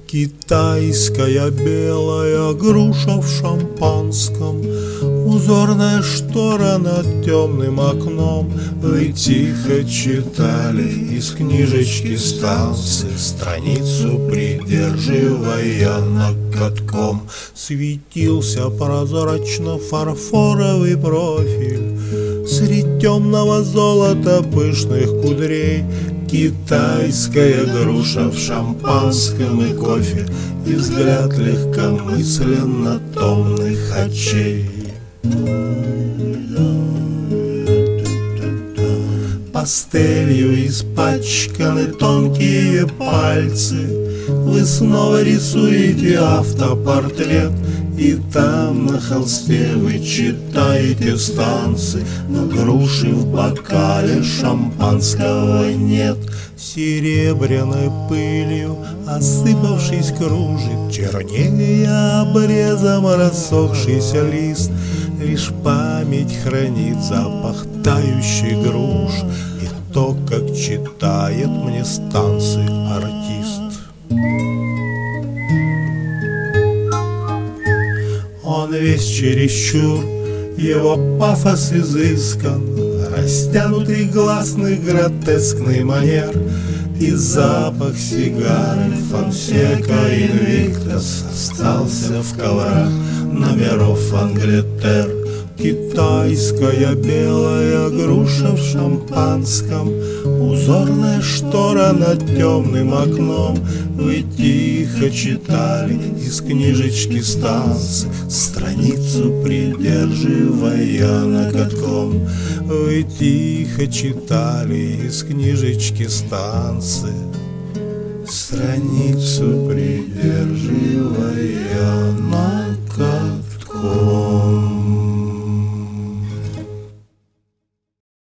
Китайская белая груша в шампанском, узорная штора над темным окном. Вы тихо читали из книжечки станции, страницу придерживая ноготком. Светился прозрачно фарфоровый профиль средь темного золота пышных кудрей. Китайская груша в шампанском и кофе, и взгляд легкомысленно томных очей. Пастелью испачканы тонкие пальцы, вы снова рисуете автопортрет, и там на холсте вы читаете станции, но груши в бокале шампанского нет. Серебряной пылью осыпавшись кружит, чернее обрезом рассохшийся лист. Лишь память хранит запах тающей груш и то, как читает мне станции артист. Он весь чересчур, его пафос изыскан, растянутый гласный гротескный манер, и запах сигары Фонсека Инвиктас остался в коврах номеров Англетер. Китайская белая груша в шампанском, узорная штора над темным окном. Вы тихо читали из книжечки станции, страницу придерживая ноготком. Вы тихо читали из книжечки станции, страницу придерживая ноготком.